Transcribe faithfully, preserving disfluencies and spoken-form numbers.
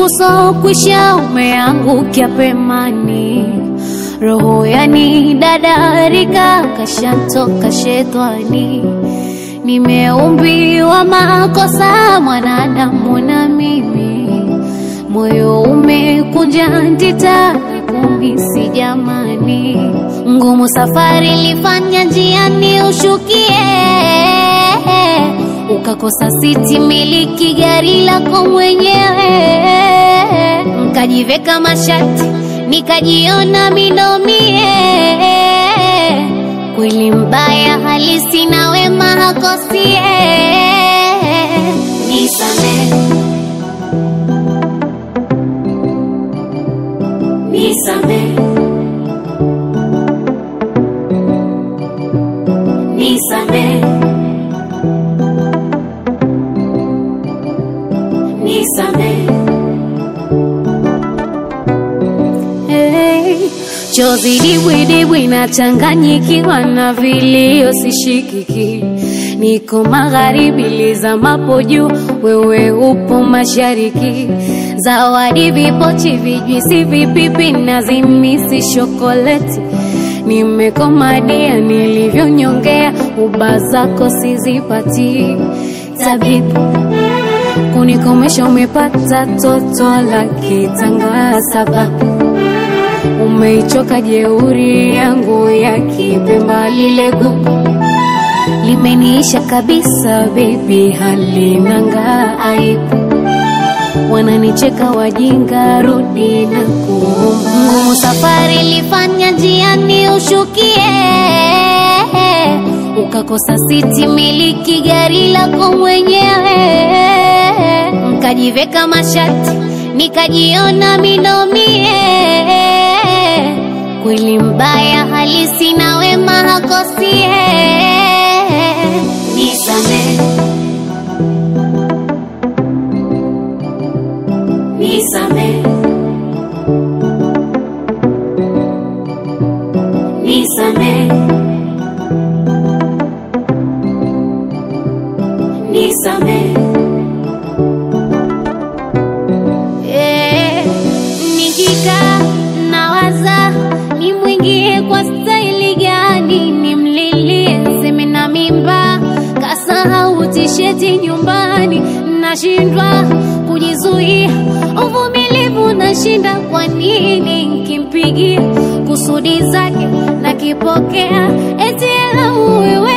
uso kwisha umeangukia pemani. Roho yani dadarika kashantoka shetani. Nimeumbiwa makosa mwanadamu na mimi. Moyo umekunja ndita kumisi jamani. Ngumu safari lifanya njiani ushukie. Ukakosa siti miliki gari lako mwenyewe. Nkajiveka mashati nikajiona minomie. Kweli mbaya halisi na wema hakosie. Nisame, nisame, nisame, nisame. Hey, chozi dibwi dibwi na changanyikiwa na vilio sishikiki. Niko magharibi lizamapo juu, wewe upo mashariki. Zawadi vipochi vijwisi vipipi na zimisi shokoleti. Nimekomadia nilivyonyongea, uba zako sizipati. Tabibu kunikomesha umepata toto la kitanga sababu. Umeichoka jeuri yangu ya kipemba lile gugu. Limeniisha kabisa baby halinanga aibu. Wananicheka wajinga rudi na kuomba. Ngumu safari lifanya njiani ushukie. Ukakosa siti miliki gari lako mwenyewe. Nkajiveka mashati nikajiona minomie. Kweli mbaya halisi na wema hakosie. Nisame, nisame, nisame, nisame. Eh, nikika nawaza nimwingie kwa staili gani. Nimlilie seme na mimba kasahau tisheti nyumbani. Nashindwa kujizuia uvumilivu nashinda. Kwa nini nkimpigia kusudi zake na kipokea eti wewe